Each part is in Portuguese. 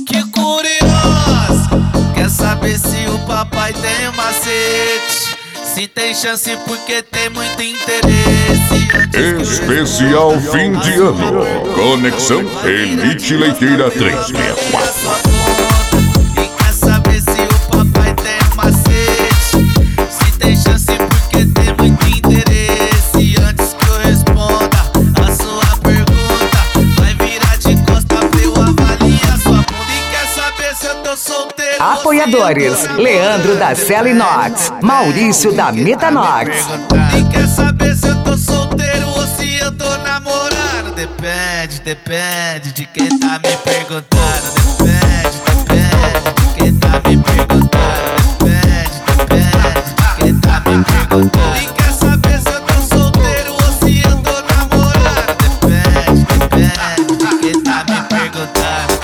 Que curioso, quer saber se o papai tem macete? Se tem chance porque tem muito interesse. Especial fim de ano. Conexão Elite Leiteira 364. E quer saber se o papai tem macete? Se tem chance porque tem muito interesse. Antes que eu responda a sua pergunta, vai virar de costa pra eu avaliar sua bunda. E quer saber se eu tô solteiro? Apoiadores: Leandro da Cell Inox, Maurício da Metanox. E quer saber se eu tô solteiro ou se eu tô namorando? Depende de quem tá me perguntando. Depende de quem tá me perguntando. Depende de quem tá me perguntando. E quer saber se eu tô solteiro ou se eu tô namorando? Depende de quem tá me perguntando.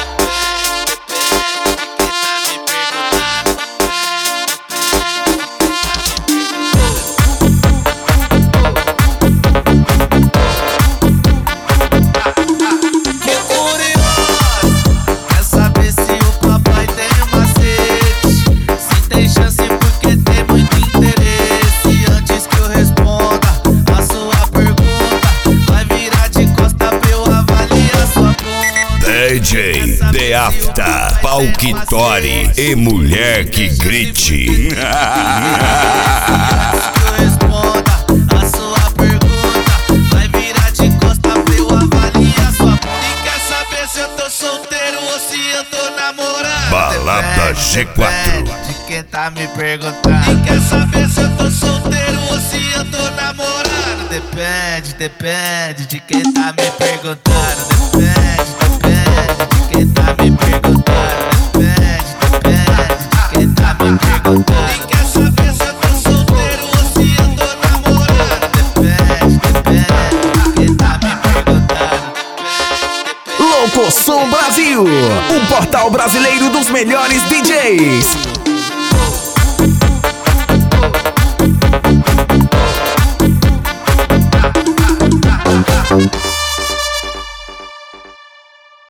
DJ The Afta, Palquitori e Mulher que Grite. Balada G4. De quem tá me perguntando. E quer saber se eu tô solteiro ou se eu tô namorando? Depende de quem tá me perguntando. Depende de quem tá me perguntando. Depende de quem tá me perguntando. E quer saber se eu tô solteiro ou se eu tô namorando? Depende de quem tá me perguntando. Louco Som Brasil, o portal brasileiro dos melhores DJs.